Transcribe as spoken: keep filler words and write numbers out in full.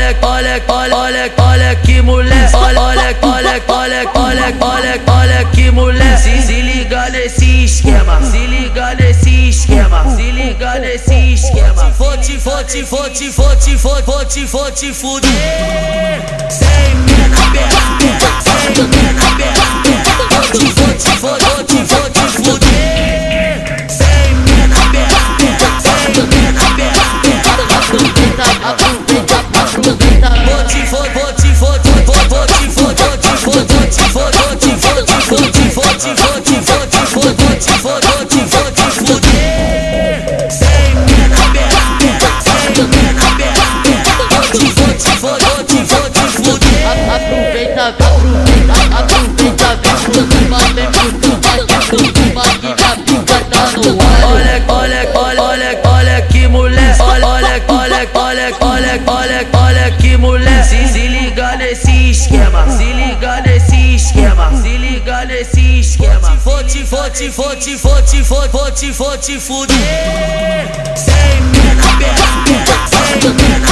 olha, olha, olha, olha, olha que mulher, olha, olha, olha, olha, olha, olha, olha que mulher. Se, se liga nesse esquema, se liga nesse esquema, se liga nesse esquema. Vou te, vou te, vou te, vou te, vou te, vou te fuder. Sem pé na perna, sem pé na perna. Vou te, vou te, vou te, vou te fuder. Sem pé na perna, sem pé na perna. Aproveita, aproveita, Vou te, vou, vou te, vou te, vou, vou te, vou, vou te, vou, vou te, vou, vou te, vou te, vou te, vou te, vou te, vou te, vou, vou te, vou, vou te, vou te fuder. Sem pé na perna, sem pé na perna. Vou te, vou te, vou, vou te, vou te fuder. aproveita, aproveita, aproveita, vem pro cima, vem pro cima, vem pro cima, que minha pica tá no ar. Olha, olha, olha, olha, olha que mulher, olha, olha, olha, olha, olha, olha, olha que mulher. Se, se liga nesse esquema, se liga nesse esquema, se liga nesse esquema. Vou te, vou te, vou te, vou te, vou, vou te, vou te fuder. Sem pé na perna, sem pé na